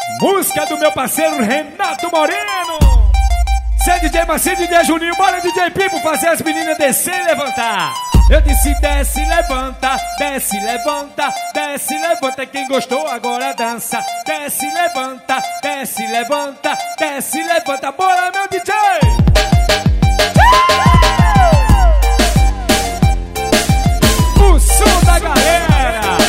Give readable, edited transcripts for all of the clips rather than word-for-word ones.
Música do meu parceiro Renato Moreno. Cê DJ Marcinho, DJ Juninho, bora DJ Pipo fazer as meninas descer e levantar. Eu disse desce, levanta, desce, levanta, desce, levanta. Quem gostou agora dança. Desce, levanta, desce, levanta, desce, levanta. Bora meu DJ! O som da galera.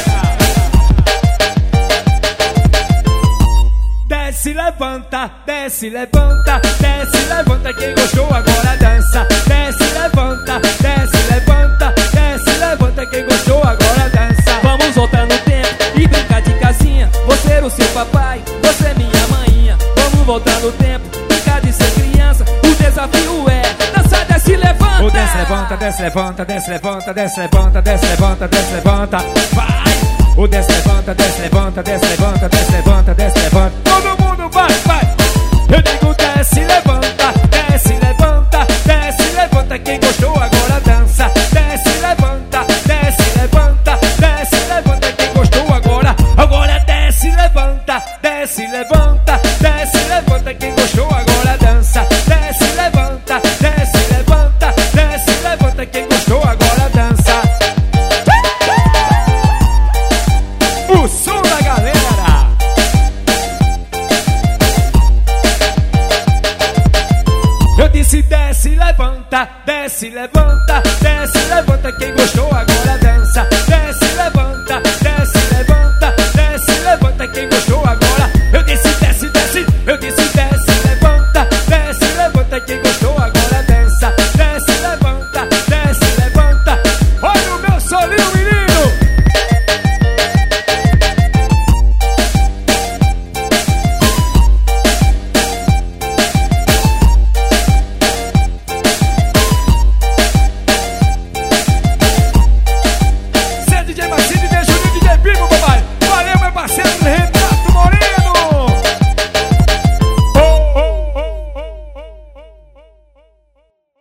Desce, levanta, desce, levanta, desce, levanta. Quem gostou agora dança. Desce, levanta, desce, levanta, desce, levanta. Quem gostou agora dança. Vamos voltar no tempo e brincar de casinha. Você era o seu papai, você minha maninha. Vamos voltar no tempo, brincar de ser criança. O desafio é dançar, desce, levanta. O desce, levanta, desce, levanta, desce, levanta, desce, levanta, desce, levanta, desce, levanta. Vai! O desce, levanta, desce, levanta, desce, levanta, desce, levanta, desce, levanta. Todo mundo vai, vai! Eu digo desce, levanta, desce, levanta, desce, levanta. Quem gostou agora dança. Desce, levanta, desce, levanta, desce, levanta. Quem gostou agora, agora desce, levanta, desce, levanta, desce, levanta. Quem gostou agora dança. Desce, levanta, desce, levanta, desce, levanta. Quem gostou agora dança. O som da galera. Eu disse desce, levanta, desce, levanta.